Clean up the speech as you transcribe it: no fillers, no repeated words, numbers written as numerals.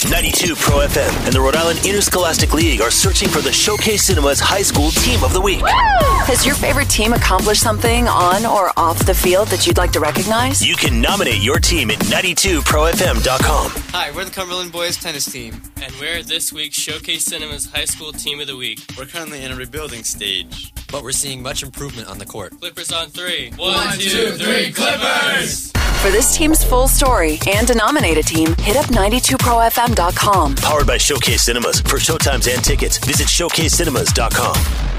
92 Pro FM and the Rhode Island Interscholastic League are searching for the Showcase Cinemas High School Team of the Week. Has your favorite team accomplished something on or off the field that you'd like to recognize? You can nominate your team at 92profm.com. Hi, we're the Cumberland Boys tennis team. And we're this week's Showcase Cinemas High School Team of the Week. We're currently in a rebuilding stage, but we're seeing much improvement on the court. Clippers on 3. 1, 2, 3, Clippers! For this team's full story and to nominate a team, hit up 92profm.com. Powered by Showcase Cinemas. For showtimes and tickets, visit showcasecinemas.com.